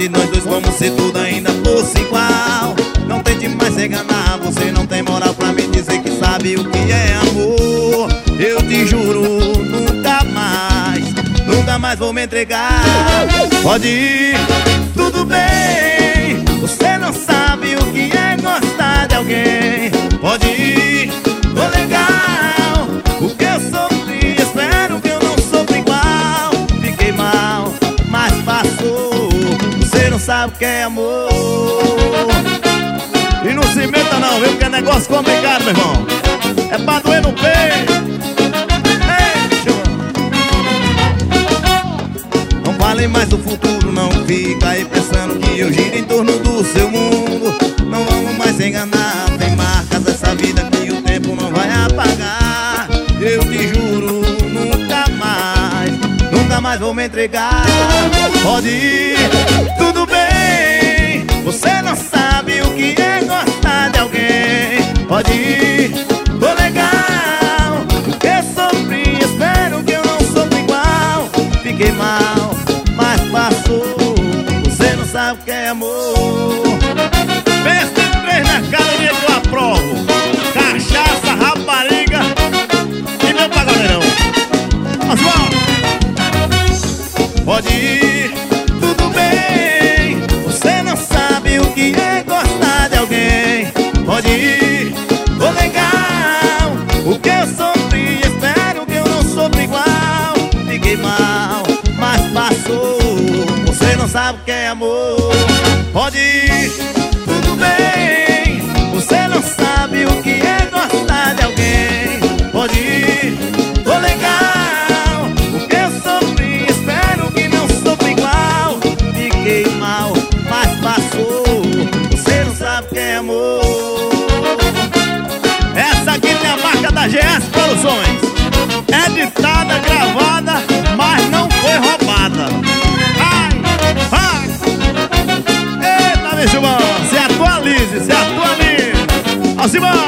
que nós dois vamos ser tudo ainda fosse igual. Não tente mais se enganar, você não tem moral pra me dizer que sabe o que é amor. Eu te juro, nunca mais vou me entregar. Pode ir, tudo bem, você não sabe o que é gostar de alguém. Pode ir, tô legal, o que eu sofri, espero que eu não sofra igual. Fiquei mal, mas passou, você não sabe o que é amor. E não se meta não, viu, que é negócio complicado, meu irmão. É pra doer no peito. Não fale mais do futuro, não fica aí pensando que eu giro em torno do seu mundo. Não vamos mais se enganar, tem marcas dessa vida que o tempo não vai apagar. Eu te juro, nunca mais vou me entregar. Pode ir, tudo bem, você não sabe o que é gostar de alguém. Pode ir, tô legal, o que eu sofri, espero que eu não sofra igual. Fiquei mal, mas passou, você não sabe o que é amor. Besta 3 na academia que eu aprovo: cachaça, rapariga e meu pagodeirão. Pode ir, tudo bem, você não sabe o que é gostar de alguém. Pode ir, tô legal, o que eu sofri, espero que eu não sofra igual. Fiquei mal, mas passou, você não sabe o que é amor. Pode ir, tudo bem, você não sabe o que é gostar de alguém. Pode ir, tô legal, o que eu sofri, espero que não sofra igual. Fiquei mal, mas passou, você não sabe o que é amor. Essa aqui tem a marca da GS Produções, editada, gravada, mas não foi roubada. Ai, ai. Eita, bicho bom, se atualize, se atualize. Vamos embora.